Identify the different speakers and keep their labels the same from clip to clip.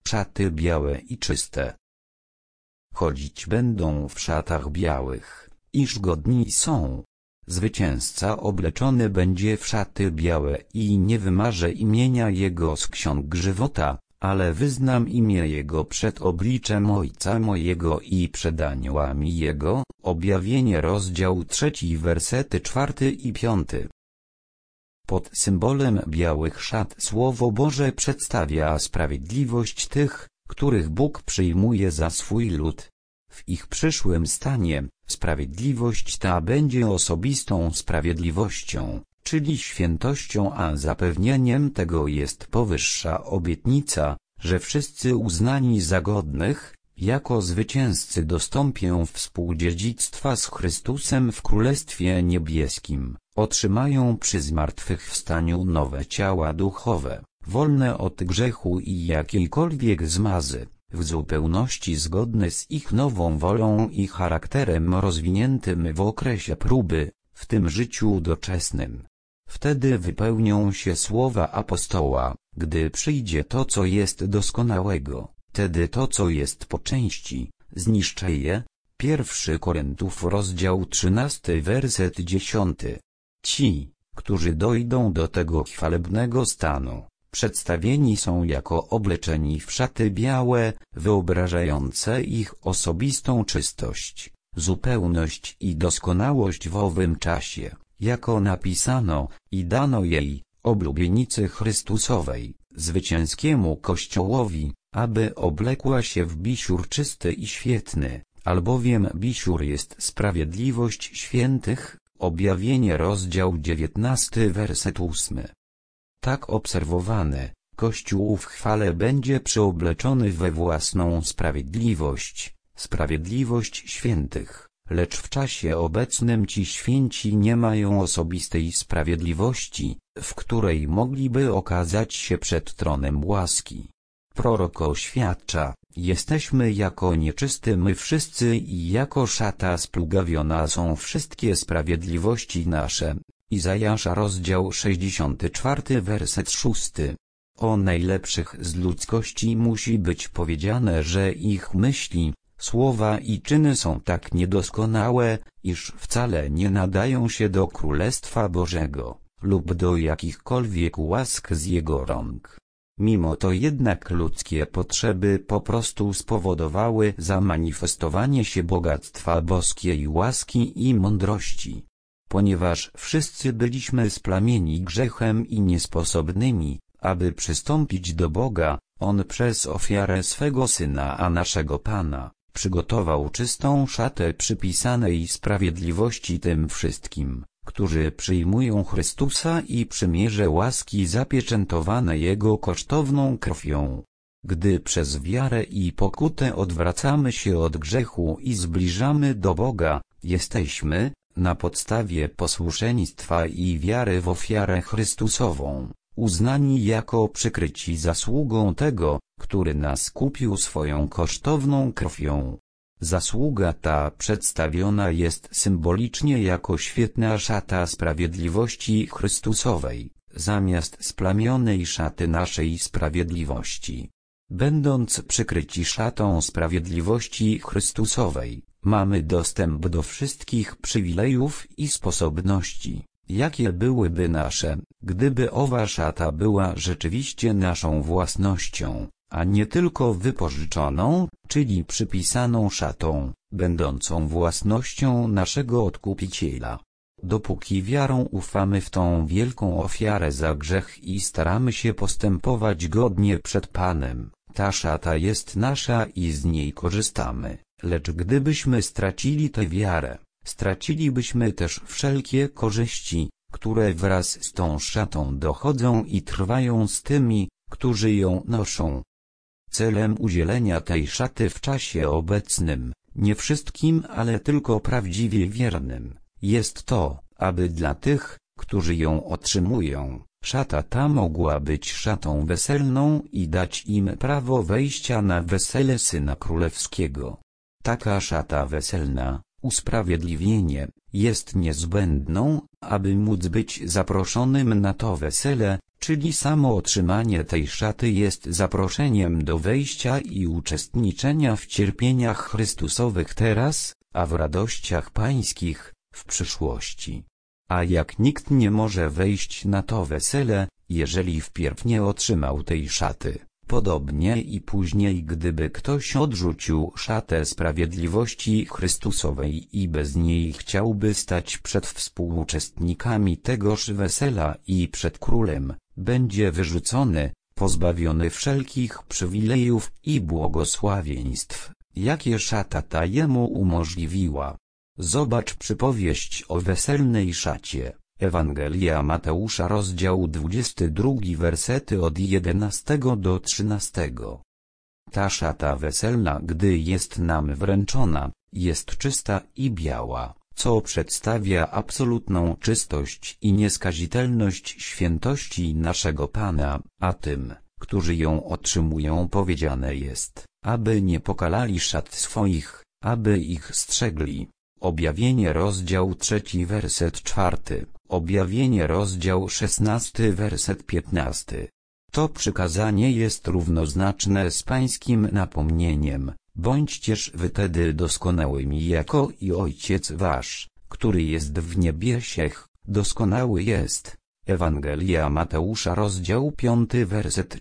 Speaker 1: szaty białe i czyste. Chodzić będą w szatach białych, iż godni są. Zwycięzca obleczony będzie w szaty białe i nie wymarzę imienia Jego z ksiąg żywota, ale wyznam imię Jego przed obliczem Ojca mojego i przed aniołami Jego. Objawienie rozdział 3 wersety 4 i 5. Pod symbolem białych szat Słowo Boże przedstawia sprawiedliwość tych, których Bóg przyjmuje za swój lud. W ich przyszłym stanie, sprawiedliwość ta będzie osobistą sprawiedliwością, czyli świętością, a zapewnieniem tego jest powyższa obietnica, że wszyscy uznani za godnych, jako zwycięzcy dostąpią współdziedzictwa z Chrystusem w Królestwie Niebieskim, otrzymają przy zmartwychwstaniu nowe ciała duchowe, wolne od grzechu i jakiejkolwiek zmazy, w zupełności zgodne z ich nową wolą i charakterem rozwiniętym w okresie próby, w tym życiu doczesnym. Wtedy wypełnią się słowa apostoła: gdy przyjdzie to, co jest doskonałego, wtedy to, co jest po części, zniszczę je. 1 Koryntiów rozdział 13 werset 10. Ci, którzy dojdą do tego chwalebnego stanu, przedstawieni są jako obleczeni w szaty białe, wyobrażające ich osobistą czystość, zupełność i doskonałość w owym czasie, jako napisano: i dano jej, oblubienicy Chrystusowej, zwycięskiemu Kościołowi, aby oblekła się w bisiur czysty i świetny, albowiem bisiur jest sprawiedliwość świętych. Objawienie rozdział 19 werset 8. Tak obserwowany, Kościół w chwale będzie przyobleczony we własną sprawiedliwość, sprawiedliwość świętych, lecz w czasie obecnym ci święci nie mają osobistej sprawiedliwości, w której mogliby okazać się przed tronem łaski. Prorok oświadcza: jesteśmy jako nieczysty my wszyscy i jako szata splugawiona są wszystkie sprawiedliwości nasze. Izajasza rozdział 64 werset 6. O najlepszych z ludzkości musi być powiedziane, że ich myśli, słowa i czyny są tak niedoskonałe, iż wcale nie nadają się do Królestwa Bożego, lub do jakichkolwiek łask z Jego rąk. Mimo to jednak ludzkie potrzeby po prostu spowodowały zamanifestowanie się bogactwa boskiej łaski i mądrości. Ponieważ wszyscy byliśmy splamieni grzechem i niesposobnymi, aby przystąpić do Boga, On przez ofiarę swego Syna a naszego Pana, przygotował czystą szatę przypisanej sprawiedliwości tym wszystkim, którzy przyjmują Chrystusa i przymierze łaski zapieczętowane Jego kosztowną krwią. Gdy przez wiarę i pokutę odwracamy się od grzechu i zbliżamy do Boga, jesteśmy, na podstawie posłuszeństwa i wiary w ofiarę Chrystusową, uznani jako przykryci zasługą tego, który nas kupił swoją kosztowną krwią. Zasługa ta przedstawiona jest symbolicznie jako świetna szata sprawiedliwości Chrystusowej, zamiast splamionej szaty naszej sprawiedliwości. Będąc przykryci szatą sprawiedliwości Chrystusowej, mamy dostęp do wszystkich przywilejów i sposobności, jakie byłyby nasze, gdyby owa szata była rzeczywiście naszą własnością, a nie tylko wypożyczoną, czyli przypisaną szatą, będącą własnością naszego Odkupiciela. Dopóki wiarą ufamy w tą wielką ofiarę za grzech i staramy się postępować godnie przed Panem, ta szata jest nasza i z niej korzystamy, lecz gdybyśmy stracili tę wiarę, stracilibyśmy też wszelkie korzyści, które wraz z tą szatą dochodzą i trwają z tymi, którzy ją noszą. Celem udzielenia tej szaty w czasie obecnym, nie wszystkim, ale tylko prawdziwie wiernym, jest to, aby dla tych, którzy ją otrzymują, szata ta mogła być szatą weselną i dać im prawo wejścia na wesele Syna Królewskiego. Taka szata weselna, Usprawiedliwienie jest niezbędną, aby móc być zaproszonym na to wesele, czyli samo otrzymanie tej szaty jest zaproszeniem do wejścia i uczestniczenia w cierpieniach Chrystusowych teraz, a w radościach pańskich w przyszłości. A jak nikt nie może wejść na to wesele, jeżeli wpierw nie otrzymał tej szaty, podobnie i później gdyby ktoś odrzucił szatę sprawiedliwości Chrystusowej i bez niej chciałby stać przed współuczestnikami tegoż wesela i przed królem, będzie wyrzucony, pozbawiony wszelkich przywilejów i błogosławieństw, jakie szata ta jemu umożliwiła. Zobacz przypowieść o weselnej szacie. Ewangelia Mateusza rozdział 22 wersety od 11 do 13. Ta szata weselna, gdy jest nam wręczona, jest czysta i biała, co przedstawia absolutną czystość i nieskazitelność świętości naszego Pana, a tym, którzy ją otrzymują, powiedziane jest, aby nie pokalali szat swoich, aby ich strzegli. Objawienie rozdział 3 werset 4, Objawienie rozdział 16 werset 15. To przykazanie jest równoznaczne z pańskim napomnieniem: bądźcież wy tedy doskonałymi jako i Ojciec wasz, który jest w niebiesiech, doskonały jest. Ewangelia Mateusza rozdział 5 werset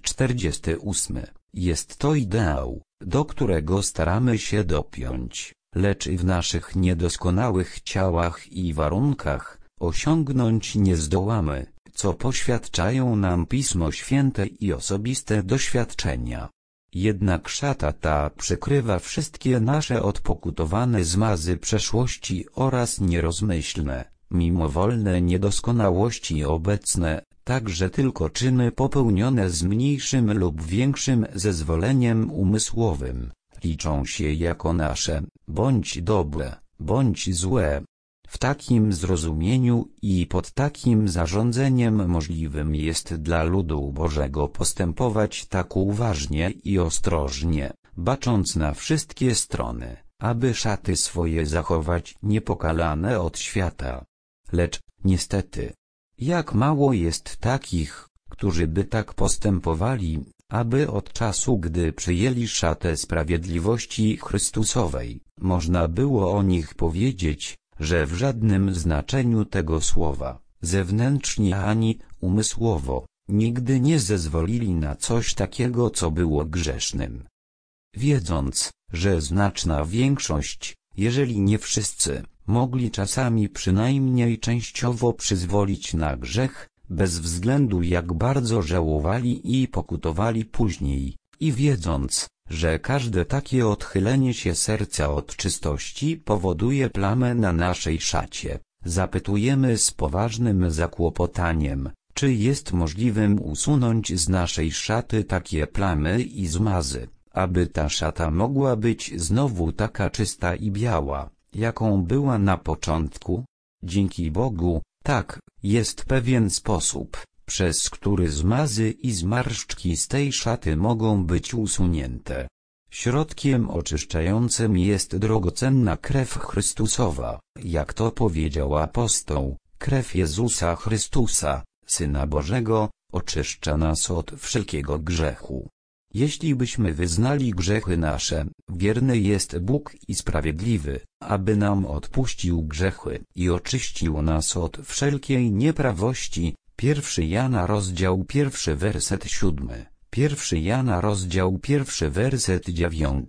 Speaker 1: 48. Jest to ideał, do którego staramy się dopiąć, lecz w naszych niedoskonałych ciałach i warunkach osiągnąć nie zdołamy, co poświadczają nam Pismo Święte i osobiste doświadczenia. Jednak szata ta przykrywa wszystkie nasze odpokutowane zmazy przeszłości oraz nierozmyślne, mimowolne niedoskonałości obecne, także tylko czyny popełnione z mniejszym lub większym zezwoleniem umysłowym, liczą się jako nasze, bądź dobre, bądź złe. W takim zrozumieniu i pod takim zarządzeniem możliwym jest dla ludu Bożego postępować tak uważnie i ostrożnie, bacząc na wszystkie strony, aby szaty swoje zachować niepokalane od świata. Lecz, niestety, jak mało jest takich, którzy by tak postępowali, aby od czasu, gdy przyjęli szatę sprawiedliwości Chrystusowej, można było o nich powiedzieć, że w żadnym znaczeniu tego słowa, zewnętrznie ani umysłowo, nigdy nie zezwolili na coś takiego, co było grzesznym. Wiedząc, że znaczna większość, jeżeli nie wszyscy, mogli czasami przynajmniej częściowo przyzwolić na grzech, bez względu jak bardzo żałowali i pokutowali później, i wiedząc, że każde takie odchylenie się serca od czystości powoduje plamę na naszej szacie, zapytujemy z poważnym zakłopotaniem, czy jest możliwym usunąć z naszej szaty takie plamy i zmazy, aby ta szata mogła być znowu taka czysta i biała, jaką była na początku? Dzięki Bogu, tak, jest pewien sposób, przez który zmazy i zmarszczki z tej szaty mogą być usunięte. Środkiem oczyszczającym jest drogocenna krew Chrystusowa, jak to powiedział apostoł, krew Jezusa Chrystusa, Syna Bożego, oczyszcza nas od wszelkiego grzechu. Jeśli byśmy wyznali grzechy nasze, wierny jest Bóg i sprawiedliwy, aby nam odpuścił grzechy i oczyścił nas od wszelkiej nieprawości. 1 Jana rozdział 1 werset 7, 1 Jana rozdział 1 werset 9.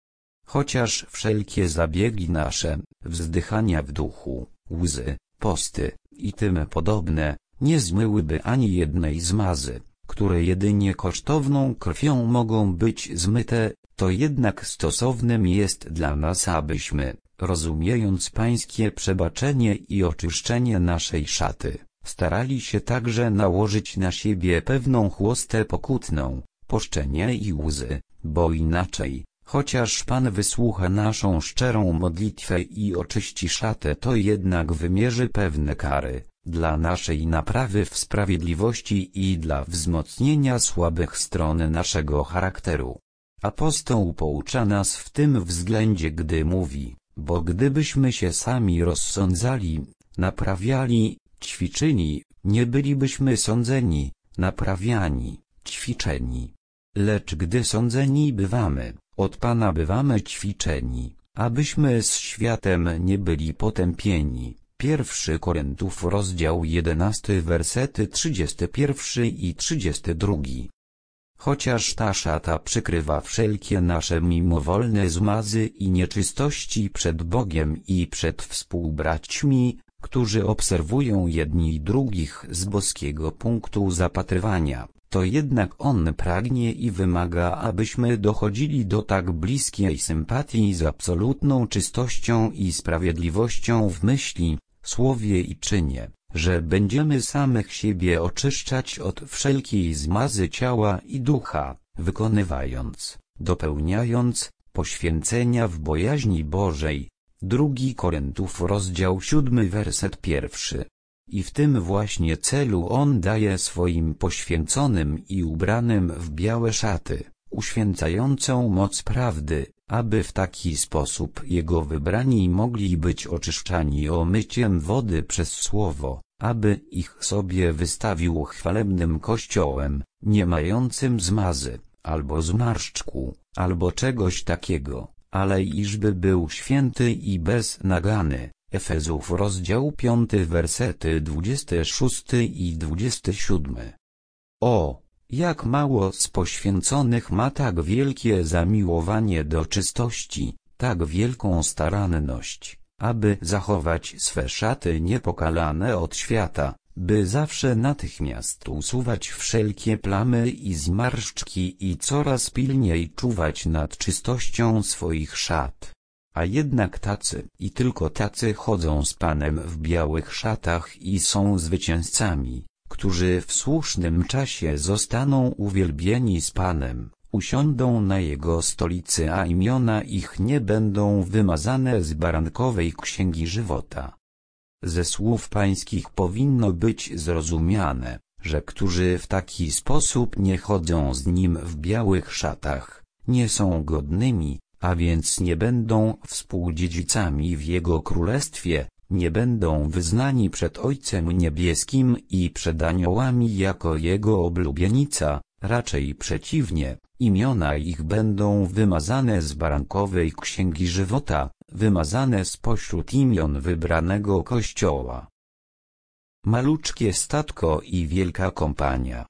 Speaker 1: Chociaż wszelkie zabiegi nasze, wzdychania w duchu, łzy, posty i tym podobne, nie zmyłyby ani jednej zmazy, które jedynie kosztowną krwią mogą być zmyte, to jednak stosownym jest dla nas, abyśmy, rozumiejąc pańskie przebaczenie i oczyszczenie naszej szaty, starali się także nałożyć na siebie pewną chłostę pokutną, poszczenie i łzy, bo inaczej, chociaż Pan wysłucha naszą szczerą modlitwę i oczyści szatę, to jednak wymierzy pewne kary, dla naszej naprawy w sprawiedliwości i dla wzmocnienia słabych stron naszego charakteru. Apostoł poucza nas w tym względzie, gdy mówi: bo gdybyśmy się sami rozsądzali, naprawiali, ćwiczyli, nie bylibyśmy sądzeni, naprawiani, ćwiczeni. Lecz gdy sądzeni bywamy, od Pana bywamy ćwiczeni, abyśmy z światem nie byli potępieni. 1 Koryntiów rozdział 11 wersety 31 i 32. Chociaż ta szata przykrywa wszelkie nasze mimowolne zmazy i nieczystości przed Bogiem i przed współbraćmi, którzy obserwują jedni drugich z boskiego punktu zapatrywania, to jednak On pragnie i wymaga, abyśmy dochodzili do tak bliskiej sympatii z absolutną czystością i sprawiedliwością w myśli, słowie i czynie, że będziemy samych siebie oczyszczać od wszelkiej zmazy ciała i ducha, wykonywając, dopełniając, poświęcenia w bojaźni Bożej. 2 Koryntiów rozdział 7 werset 1. I w tym właśnie celu On daje swoim poświęconym i ubranym w białe szaty, uświęcającą moc prawdy, aby w taki sposób Jego wybrani mogli być oczyszczani omyciem wody przez Słowo, aby ich sobie wystawił chwalebnym Kościołem, nie mającym zmazy, albo zmarszczku, albo czegoś takiego, ale iżby był święty i bez nagany. Efezów rozdział 5 wersety 26 i 27. O, jak mało z poświęconych ma tak wielkie zamiłowanie do czystości, tak wielką staranność, aby zachować swe szaty niepokalane od świata, by zawsze natychmiast usuwać wszelkie plamy i zmarszczki i coraz pilniej czuwać nad czystością swoich szat. A jednak tacy i tylko tacy chodzą z Panem w białych szatach i są zwycięzcami, którzy w słusznym czasie zostaną uwielbieni z Panem, usiądą na Jego stolicy, a imiona ich nie będą wymazane z barankowej księgi żywota. Ze słów pańskich powinno być zrozumiane, że którzy w taki sposób nie chodzą z Nim w białych szatach, nie są godnymi, a więc nie będą współdziedzicami w Jego królestwie, nie będą wyznani przed Ojcem Niebieskim i przed aniołami jako Jego oblubienica, raczej przeciwnie, imiona ich będą wymazane z barankowej księgi żywota, wymazane spośród imion wybranego Kościoła. Maluczkie statko i wielka kompania.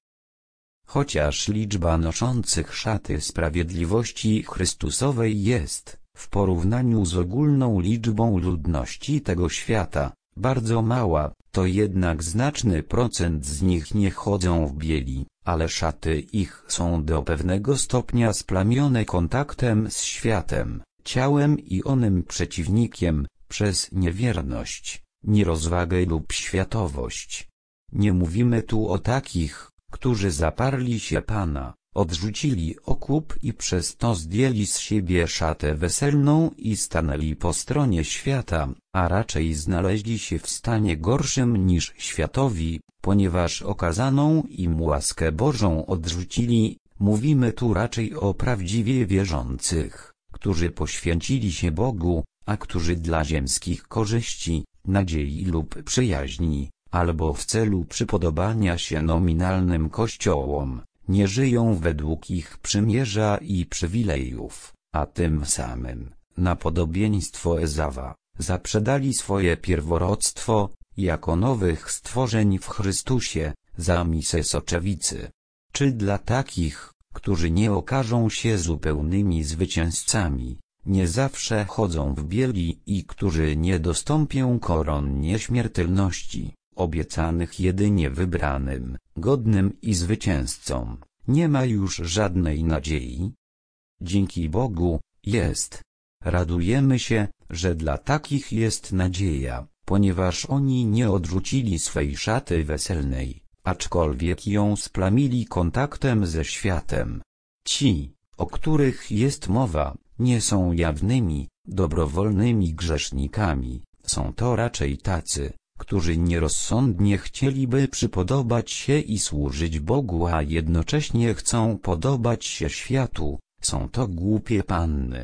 Speaker 1: Chociaż liczba noszących szaty sprawiedliwości Chrystusowej jest, w porównaniu z ogólną liczbą ludności tego świata, bardzo mała, to jednak znaczny procent z nich nie chodzą w bieli, ale szaty ich są do pewnego stopnia splamione kontaktem z światem, ciałem i onym przeciwnikiem, przez niewierność, nierozwagę lub światowość. Nie mówimy tu o takich, którzy zaparli się Pana, odrzucili okup i przez to zdjęli z siebie szatę weselną i stanęli po stronie świata, a raczej znaleźli się w stanie gorszym niż światowi, ponieważ okazaną im łaskę Bożą odrzucili. Mówimy tu raczej o prawdziwie wierzących, którzy poświęcili się Bogu, a którzy dla ziemskich korzyści, nadziei lub przyjaźni, albo w celu przypodobania się nominalnym kościołom, nie żyją według ich przymierza i przywilejów, a tym samym, na podobieństwo Ezawa, zaprzedali swoje pierworództwo, jako nowych stworzeń w Chrystusie, za misę soczewicy. Czy dla takich, którzy nie okażą się zupełnymi zwycięzcami, nie zawsze chodzą w bieli i którzy nie dostąpią koron nieśmiertelności, obiecanych jedynie wybranym, godnym i zwycięzcom, nie ma już żadnej nadziei? Dzięki Bogu, jest. Radujemy się, że dla takich jest nadzieja, ponieważ oni nie odrzucili swej szaty weselnej, aczkolwiek ją splamili kontaktem ze światem. Ci, o których jest mowa, nie są jawnymi, dobrowolnymi grzesznikami, są to raczej tacy, którzy nierozsądnie chcieliby przypodobać się i służyć Bogu, a jednocześnie chcą podobać się światu, są to głupie panny.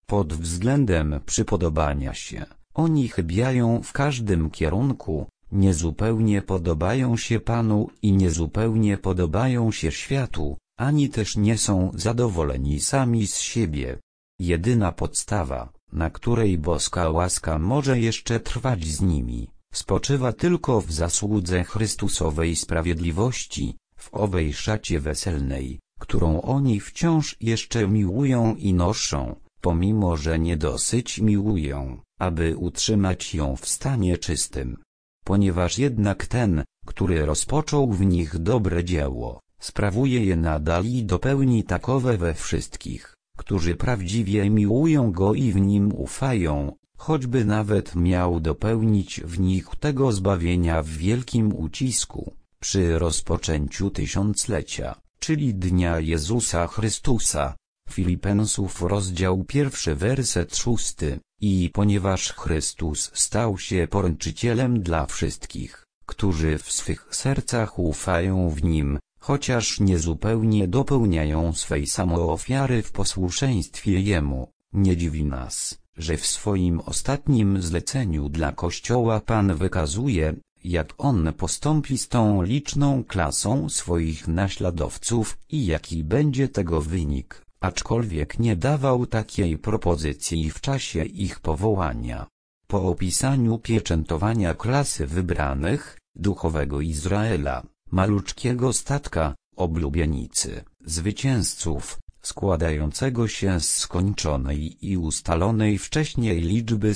Speaker 1: Pod względem przypodobania się, oni chybiają w każdym kierunku, niezupełnie podobają się Panu i niezupełnie podobają się światu, ani też nie są zadowoleni sami z siebie. Jedyna podstawa, na której boska łaska może jeszcze trwać z nimi, spoczywa tylko w zasłudze Chrystusowej sprawiedliwości, w owej szacie weselnej, którą oni wciąż jeszcze miłują i noszą, pomimo że niedosyć miłują, aby utrzymać ją w stanie czystym. Ponieważ jednak ten, który rozpoczął w nich dobre dzieło, sprawuje je nadal i dopełni takowe we wszystkich, którzy prawdziwie miłują Go i w Nim ufają, choćby nawet miał dopełnić w nich tego zbawienia w wielkim ucisku, przy rozpoczęciu tysiąclecia, czyli dnia Jezusa Chrystusa. Filipensów rozdział 1 werset 6. I ponieważ Chrystus stał się poręczycielem dla wszystkich, którzy w swych sercach ufają w Nim, chociaż niezupełnie dopełniają swej samoofiary w posłuszeństwie Jemu, nie dziwi nas, że w swoim ostatnim zleceniu dla Kościoła Pan wykazuje, jak On postąpi z tą liczną klasą swoich naśladowców i jaki będzie tego wynik, aczkolwiek nie dawał takiej propozycji w czasie ich powołania. Po opisaniu pieczętowania klasy wybranych, duchowego Izraela, maluczkiego statka, oblubienicy, zwycięzców, składającego się z skończonej i ustalonej wcześniej liczby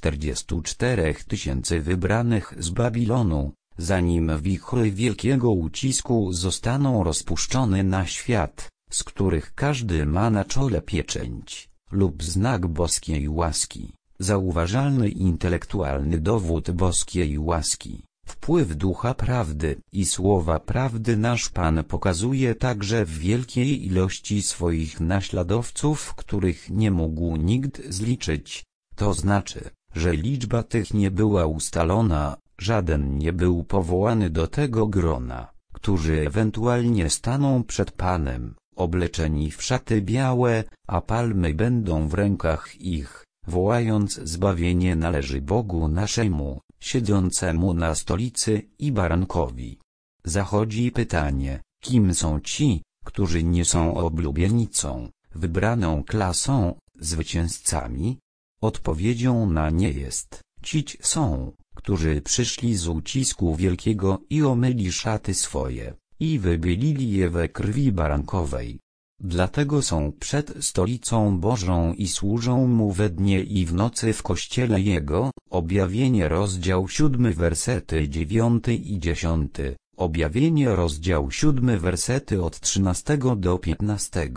Speaker 1: 144 000 wybranych z Babilonu, zanim wichry wielkiego ucisku zostaną rozpuszczone na świat, z których każdy ma na czole pieczęć, lub znak boskiej łaski, zauważalny intelektualny dowód boskiej łaski. Wpływ Ducha Prawdy i Słowa Prawdy nasz Pan pokazuje także w wielkiej ilości swoich naśladowców, których nie mógł nikt zliczyć. To znaczy, że liczba tych nie była ustalona, żaden nie był powołany do tego grona, którzy ewentualnie staną przed Panem, obleczeni w szaty białe, a palmy będą w rękach ich, wołając: zbawienie należy Bogu naszemu, siedzącemu na stolicy i barankowi. Zachodzi pytanie, kim są ci, którzy nie są oblubienicą, wybraną klasą, zwycięzcami? Odpowiedzią na nie jest: cić są, którzy przyszli z ucisku wielkiego i omyli szaty swoje, i wybielili je we krwi barankowej. Dlatego są przed stolicą Bożą i służą Mu we dnie i w nocy w kościele Jego. Objawienie rozdział 7 wersety 9 i 10, Objawienie rozdział 7 wersety od 13 do 15.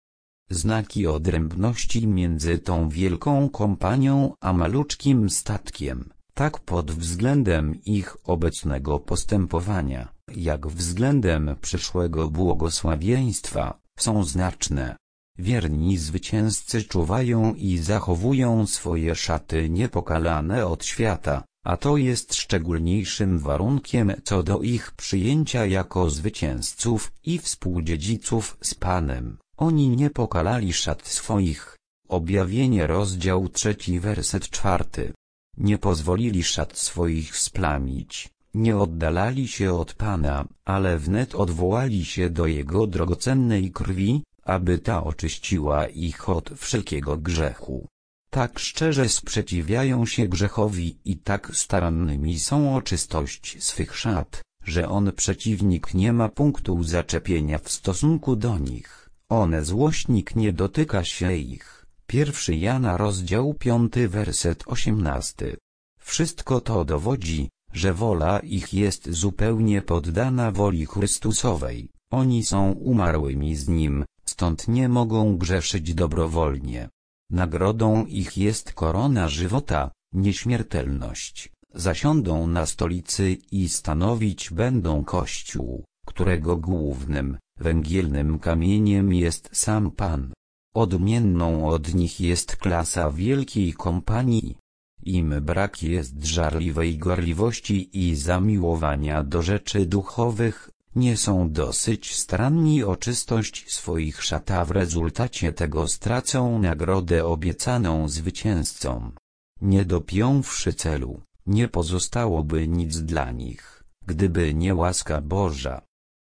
Speaker 1: Znaki odrębności między tą wielką kompanią a maluczkim statkiem, tak pod względem ich obecnego postępowania, jak względem przyszłego błogosławieństwa, są znaczne. Wierni zwycięzcy czuwają i zachowują swoje szaty niepokalane od świata, a to jest szczególniejszym warunkiem co do ich przyjęcia jako zwycięzców i współdziedziców z Panem. Oni nie pokalali szat swoich. Objawienie rozdział 3 werset 4. Nie pozwolili szat swoich splamić, nie oddalali się od Pana, ale wnet odwołali się do Jego drogocennej krwi, aby ta oczyściła ich od wszelkiego grzechu. Tak szczerze sprzeciwiają się grzechowi i tak starannymi są o czystość swych szat, że on przeciwnik nie ma punktu zaczepienia w stosunku do nich. Złośnik nie dotyka się ich. 1 Jana rozdział 5 werset 18. Wszystko to dowodzi, że wola ich jest zupełnie poddana woli Chrystusowej. Oni są umarłymi z Nim, stąd nie mogą grzeszyć dobrowolnie. Nagrodą ich jest korona żywota, nieśmiertelność. Zasiądą na stolicy i stanowić będą Kościół, którego głównym, węgielnym kamieniem jest sam Pan. Odmienną od nich jest klasa wielkiej kompanii. Im brak jest żarliwej gorliwości i zamiłowania do rzeczy duchowych, nie są dosyć staranni o czystość swoich szat, a w rezultacie tego stracą nagrodę obiecaną zwycięzcom. Nie dopiąwszy celu, nie pozostałoby nic dla nich, gdyby nie łaska Boża.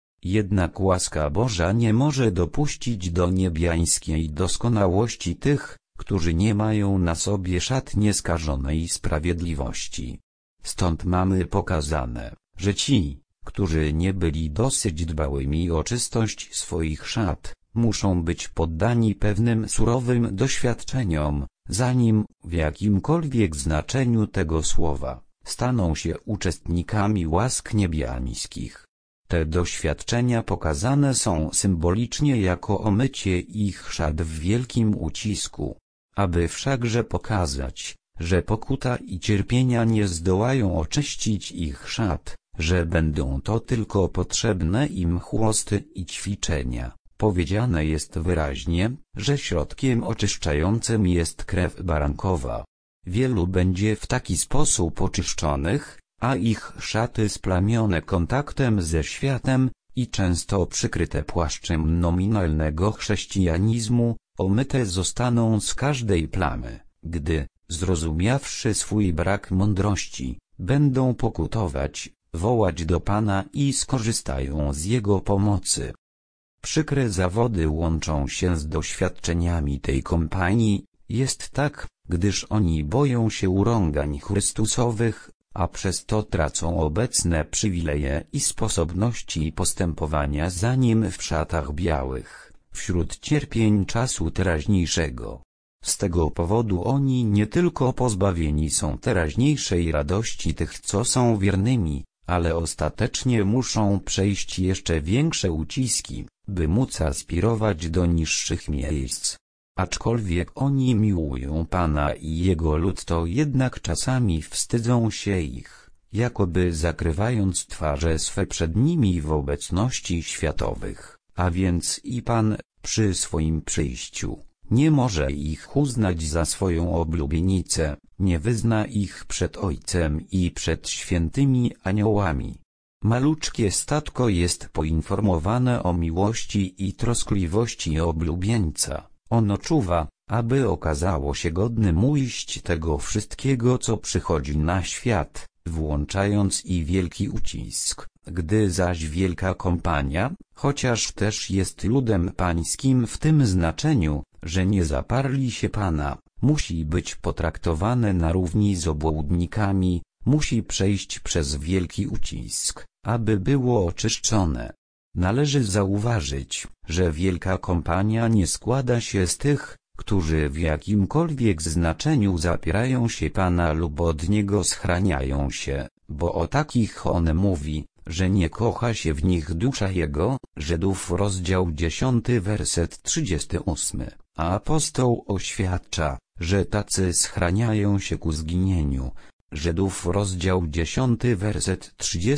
Speaker 1: Jednak łaska Boża nie może dopuścić do niebiańskiej doskonałości tych, którzy nie mają na sobie szat nieskażonej sprawiedliwości. Stąd mamy pokazane, że ci, którzy nie byli dosyć dbałymi o czystość swoich szat, muszą być poddani pewnym surowym doświadczeniom, zanim, w jakimkolwiek znaczeniu tego słowa, staną się uczestnikami łask niebiańskich. Te doświadczenia pokazane są symbolicznie jako omycie ich szat w wielkim ucisku. Aby wszakże pokazać, że pokuta i cierpienia nie zdołają oczyścić ich szat, że będą to tylko potrzebne im chłosty i ćwiczenia, powiedziane jest wyraźnie, że środkiem oczyszczającym jest krew barankowa. Wielu będzie w taki sposób oczyszczonych, a ich szaty splamione kontaktem ze światem i często przykryte płaszczem nominalnego chrześcijanizmu, omyte zostaną z każdej plamy, gdy, zrozumiawszy swój brak mądrości, będą pokutować, wołać do Pana i skorzystają z Jego pomocy. Przykre zawody łączą się z doświadczeniami tej kompanii, jest tak, gdyż oni boją się urągań Chrystusowych, a przez to tracą obecne przywileje i sposobności postępowania za Nim w szatach białych, wśród cierpień czasu teraźniejszego. Z tego powodu oni nie tylko pozbawieni są teraźniejszej radości tych, co są wiernymi, ale ostatecznie muszą przejść jeszcze większe uciski, by móc aspirować do niższych miejsc. Aczkolwiek oni miłują Pana i Jego lud, to jednak czasami wstydzą się ich, jakoby zakrywając twarze swe przed nimi w obecności światowych, a więc i Pan, przy swoim przyjściu, nie może ich uznać za swoją oblubienicę, nie wyzna ich przed Ojcem i przed świętymi aniołami. Maluczkie statko jest poinformowane o miłości i troskliwości oblubieńca. Ono czuwa, aby okazało się godnym ujść tego wszystkiego, co przychodzi na świat, włączając i wielki ucisk. Gdy zaś wielka kompania, chociaż też jest ludem pańskim w tym znaczeniu, że nie zaparli się Pana, musi być potraktowane na równi z obłudnikami, musi przejść przez wielki ucisk, aby było oczyszczone. Należy zauważyć, że wielka kompania nie składa się z tych, którzy w jakimkolwiek znaczeniu zapierają się Pana lub od Niego schraniają się, bo o takich on mówi, że nie kocha się w nich dusza Jego. Żydów rozdział 10 werset 38, a apostoł oświadcza, że tacy schraniają się ku zginieniu. Żydów rozdział 10 werset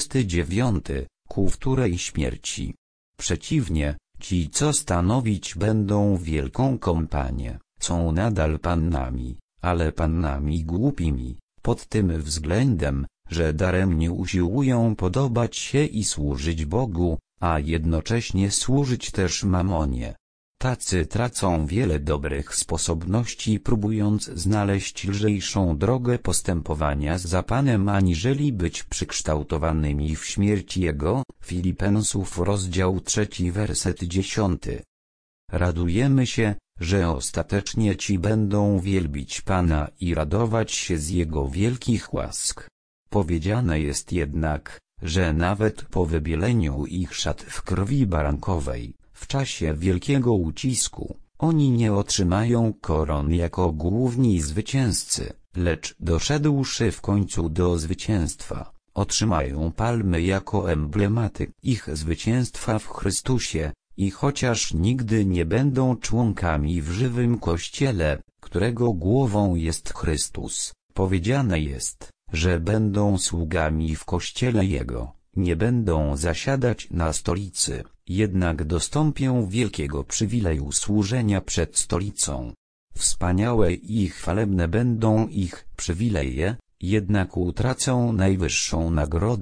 Speaker 1: 39, ku wtórej śmierci. Przeciwnie, ci, co stanowić będą wielką kompanię, są nadal pannami, ale pannami głupimi, pod tym względem, że daremnie usiłują podobać się i służyć Bogu, a jednocześnie służyć też mamonie. Tacy tracą wiele dobrych sposobności, próbując znaleźć lżejszą drogę postępowania za Panem, aniżeli być przykształtowanymi w śmierci Jego. Filipensów rozdział 3 werset 10. Radujemy się, że ostatecznie ci będą wielbić Pana i radować się z Jego wielkich łask. Powiedziane jest jednak, że nawet po wybieleniu ich szat w krwi barankowej, w czasie wielkiego ucisku, oni nie otrzymają koron jako główni zwycięzcy, lecz doszedłszy w końcu do zwycięstwa, otrzymają palmy jako emblematy ich zwycięstwa w Chrystusie, i chociaż nigdy nie będą członkami w żywym Kościele, którego głową jest Chrystus, powiedziane jest, że będą sługami w Kościele Jego, nie będą zasiadać na stolicy, jednak dostąpią wielkiego przywileju służenia przed stolicą. Wspaniałe i chwalebne będą ich przywileje, jednak utracą najwyższą nagrodę,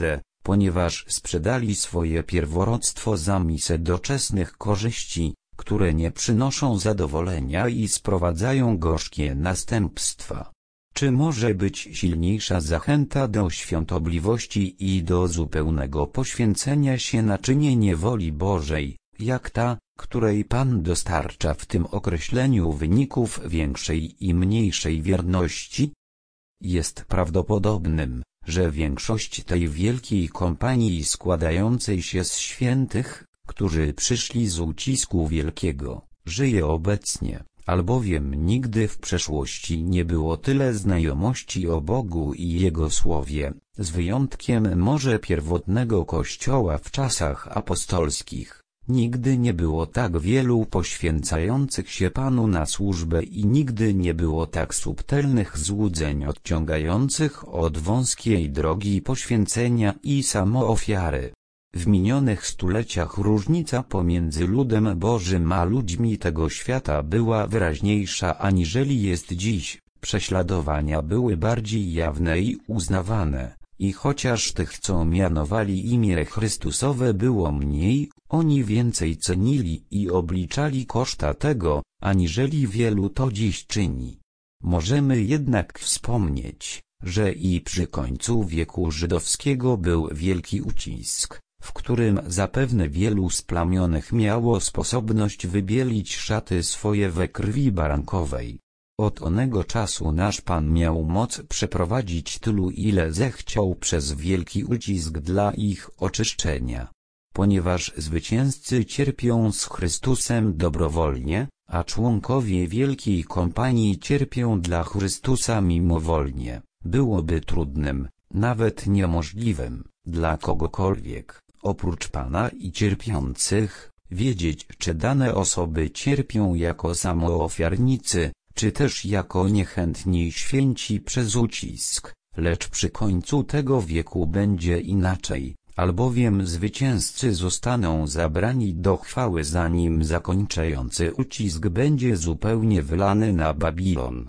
Speaker 1: ponieważ sprzedali swoje pierworództwo za misę doczesnych korzyści, które nie przynoszą zadowolenia i sprowadzają gorzkie następstwa. Czy może być silniejsza zachęta do świątobliwości i do zupełnego poświęcenia się na czynienie woli Bożej, jak ta, której Pan dostarcza w tym określeniu wyników większej i mniejszej wierności? Jest prawdopodobnym, że większość tej wielkiej kompanii składającej się z świętych, którzy przyszli z ucisku wielkiego, żyje obecnie, albowiem nigdy w przeszłości nie było tyle znajomości o Bogu i Jego Słowie, z wyjątkiem może pierwotnego Kościoła w czasach apostolskich. Nigdy nie było tak wielu poświęcających się Panu na służbę i nigdy nie było tak subtelnych złudzeń odciągających od wąskiej drogi poświęcenia i samoofiary. W minionych stuleciach różnica pomiędzy ludem Bożym a ludźmi tego świata była wyraźniejsza aniżeli jest dziś, prześladowania były bardziej jawne i uznawane. I chociaż tych, co mianowali imię Chrystusowe, było mniej, oni więcej cenili i obliczali koszta tego, aniżeli wielu to dziś czyni. Możemy jednak wspomnieć, że i przy końcu wieku żydowskiego był wielki ucisk, w którym zapewne wielu splamionych miało sposobność wybielić szaty swoje we krwi barankowej. Od onego czasu nasz Pan miał moc przeprowadzić tylu, ile zechciał przez wielki ucisk dla ich oczyszczenia. Ponieważ zwycięzcy cierpią z Chrystusem dobrowolnie, a członkowie wielkiej kompanii cierpią dla Chrystusa mimowolnie, byłoby trudnym, nawet niemożliwym, dla kogokolwiek, oprócz Pana i cierpiących, wiedzieć, czy dane osoby cierpią jako samoofiarnicy, czy też jako niechętni święci przez ucisk, lecz przy końcu tego wieku będzie inaczej, albowiem zwycięzcy zostaną zabrani do chwały, zanim zakończający ucisk będzie zupełnie wylany na Babilon.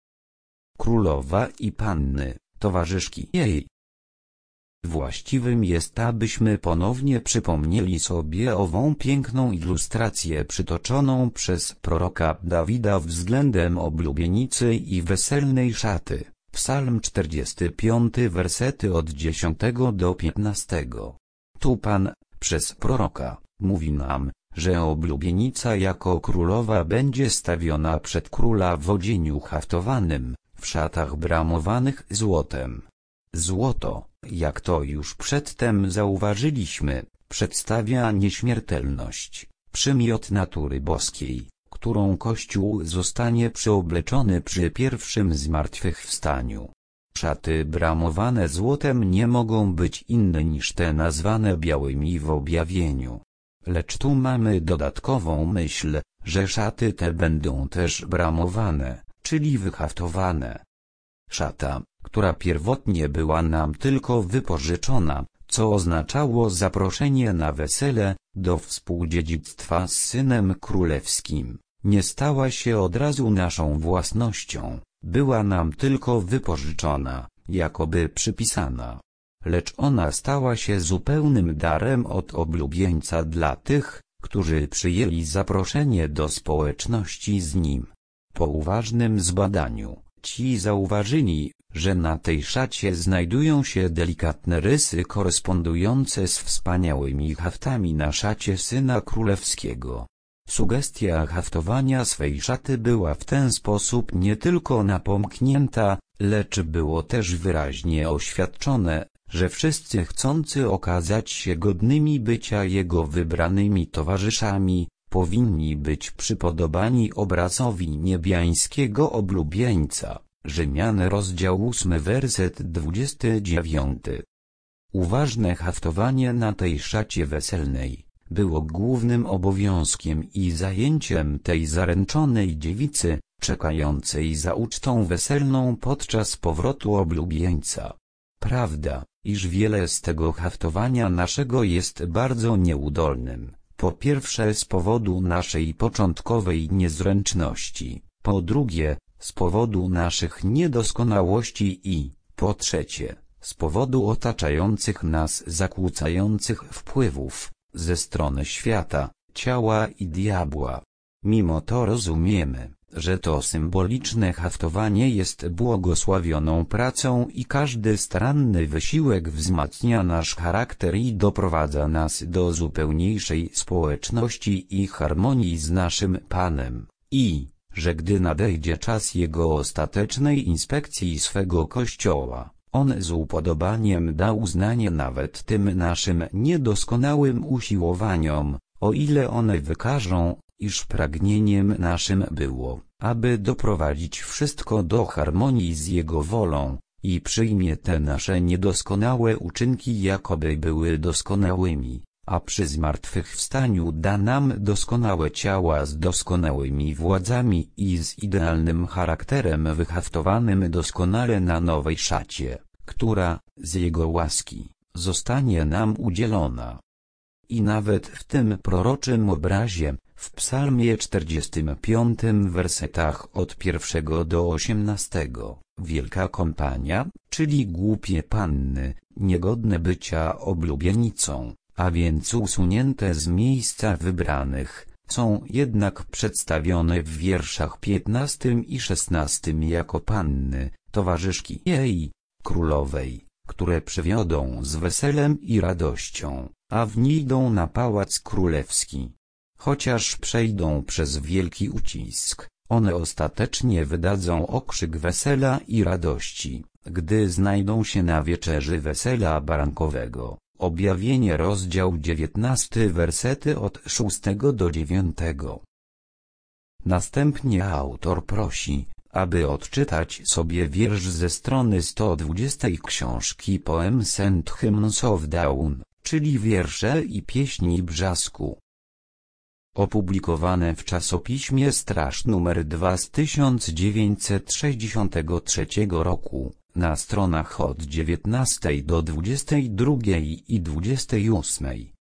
Speaker 1: Królowa i panny, towarzyszki jej. Właściwym jest, abyśmy ponownie przypomnieli sobie ową piękną ilustrację przytoczoną przez proroka Dawida względem oblubienicy i weselnej szaty. Psalm 45, wersety od 10 do 15. Tu Pan, przez proroka, mówi nam, że oblubienica jako królowa będzie stawiona przed króla w odzieniu haftowanym, w szatach bramowanych złotem. Złoto, jak to już przedtem zauważyliśmy, przedstawia nieśmiertelność, przymiot natury boskiej, którą Kościół zostanie przyobleczony przy pierwszym zmartwychwstaniu. Szaty bramowane złotem nie mogą być inne niż te nazwane białymi w objawieniu. Lecz tu mamy dodatkową myśl, że szaty te będą też bramowane, czyli wyhaftowane. Szata, która pierwotnie była nam tylko wypożyczona, co oznaczało zaproszenie na wesele, do współdziedzictwa z Synem Królewskim, nie stała się od razu naszą własnością, była nam tylko wypożyczona, jakoby przypisana. Lecz ona stała się zupełnym darem od oblubieńca dla tych, którzy przyjęli zaproszenie do społeczności z nim. Po uważnym zbadaniu, ci zauważyli, że na tej szacie znajdują się delikatne rysy korespondujące z wspaniałymi haftami na szacie Syna Królewskiego. Sugestia haftowania swej szaty była w ten sposób nie tylko napomknięta, lecz było też wyraźnie oświadczone, że wszyscy chcący okazać się godnymi bycia Jego wybranymi towarzyszami, powinni być przypodobani obrazowi niebiańskiego oblubieńca. Rzymian rozdział 8 werset 29. Uważne haftowanie na tej szacie weselnej było głównym obowiązkiem i zajęciem tej zaręczonej dziewicy, czekającej za ucztą weselną podczas powrotu oblubieńca. Prawda, iż wiele z tego haftowania naszego jest bardzo nieudolnym, po pierwsze z powodu naszej początkowej niezręczności, po drugie, z powodu naszych niedoskonałości i, po trzecie, z powodu otaczających nas zakłócających wpływów, ze strony świata, ciała i diabła. Mimo to rozumiemy, że to symboliczne haftowanie jest błogosławioną pracą i każdy staranny wysiłek wzmacnia nasz charakter i doprowadza nas do zupełniejszej społeczności i harmonii z naszym Panem, i, że gdy nadejdzie czas Jego ostatecznej inspekcji swego Kościoła, On z upodobaniem da uznanie nawet tym naszym niedoskonałym usiłowaniom, o ile one wykażą, iż pragnieniem naszym było, aby doprowadzić wszystko do harmonii z Jego wolą, i przyjmie te nasze niedoskonałe uczynki, jakoby były doskonałymi, a przy zmartwychwstaniu da nam doskonałe ciała z doskonałymi władzami i z idealnym charakterem wyhaftowanym doskonale na nowej szacie, która, z Jego łaski, zostanie nam udzielona. I nawet w tym proroczym obrazie, w psalmie 45 wersetach od 1 do 18, wielka kompania, czyli głupie panny, niegodne bycia oblubienicą, a więc usunięte z miejsca wybranych, są jednak przedstawione w wierszach 15 i 16 jako panny, towarzyszki jej, królowej, które przywiodą z weselem i radością, a wnidą na pałac królewski. Chociaż przejdą przez wielki ucisk, one ostatecznie wydadzą okrzyk wesela i radości, gdy znajdą się na wieczerzy wesela barankowego. Objawienie rozdział 19 wersety od 6 do 9. Następnie autor prosi, aby odczytać sobie wiersz ze strony 120 książki Poems and Hymns of Dawn, czyli wiersze i pieśni brzasku. Opublikowane w czasopiśmie Straż nr 2 z 1963 roku, na stronach od 19 do 22 i 28.